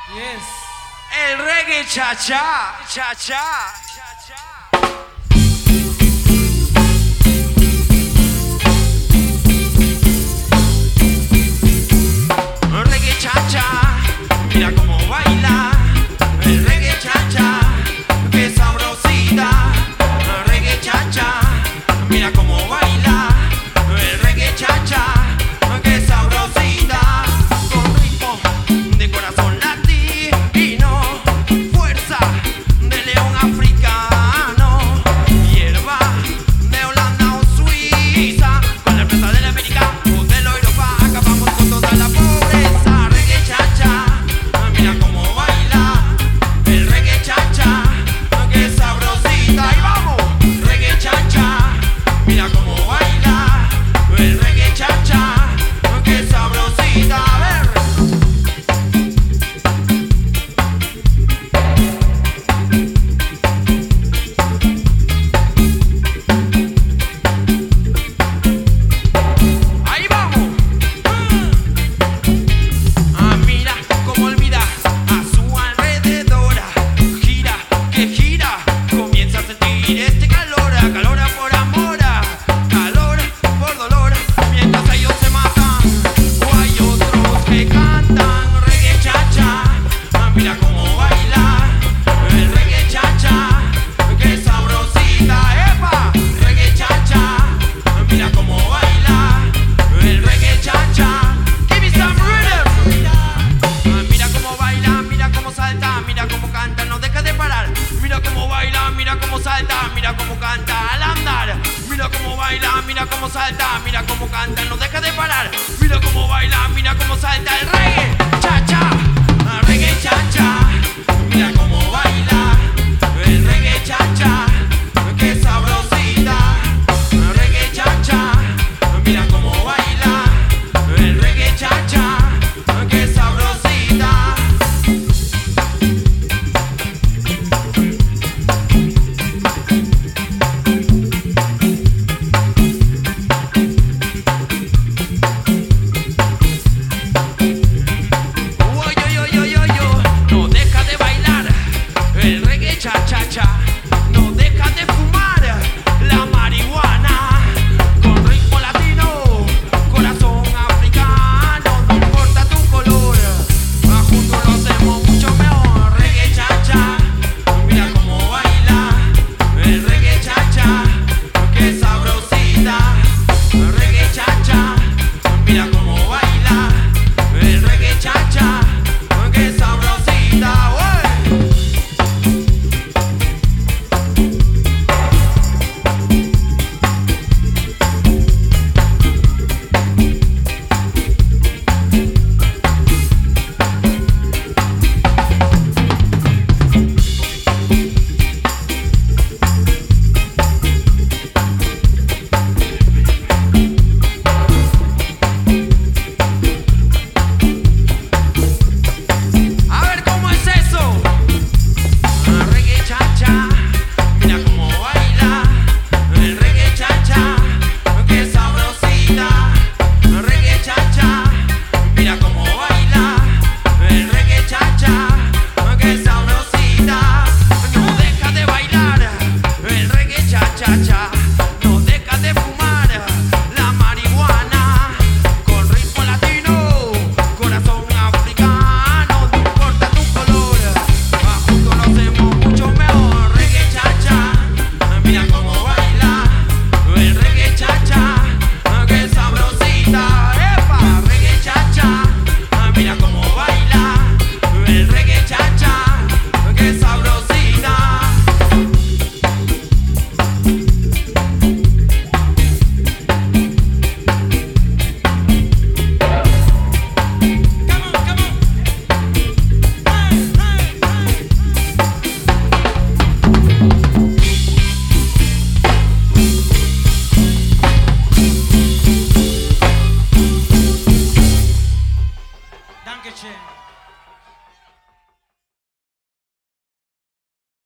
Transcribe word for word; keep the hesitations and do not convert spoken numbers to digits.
Yes. El reggae cha-cha, cha-cha, cha-cha. Reggae cha-cha, mira cómo baila. El reggae cha-cha, qué sabrosita. Reggae cha-cha, mira cómo baila. El reggae cha-cha, qué sabrosita. Con ritmo de corazón latino, fuerza de león africano, hierba de Holanda o Suiza, con la plata de la América o de la Europa, acabamos con toda la pobreza. Reggae cha-cha, mira cómo baila. El reggae cha-cha, qué sabrosita. Y vamos, reggae cha-cha, mira cómo baila. El reggae cha-cha, qué sabrosita. A ver. Ahí vamos. Ah, mira cómo olvida a su alrededor. Gira, que gira, comienza a sentir este calor. Calor por amor, calor por dolor. Mientras ellos se matan, o hay otros que cantan. Reggae cha-cha, ah, mira cómo baila. El reggae cha-cha, qué sabrosita. ¡Epa! Reggae cha-cha, ah, mira cómo baila. El reggae cha-cha, give me some rhythm. Ah, mira cómo baila, mira cómo salta, mira cómo canta, no deja de parar. Mira cómo baila, mira cómo salta, mira cómo canta al andar. Mira cómo baila, mira cómo salta, mira cómo canta, no deja de parar. Mira cómo baila, mira cómo salta el reggae cha-cha, ah, reggae cha-cha. Mira cómo baila el reggae cha-cha, qué sabrosita. Ah, reggae cha-cha, mira cómo baila el reggae cha-cha, qué sabrosita. Uy, uy, uy, uy, uy, uy. No deja de bailar el reggae cha-cha-cha. No deja de fumar la marihuana. Con ritmo latino, corazón africano. No importa tu color, va junto a los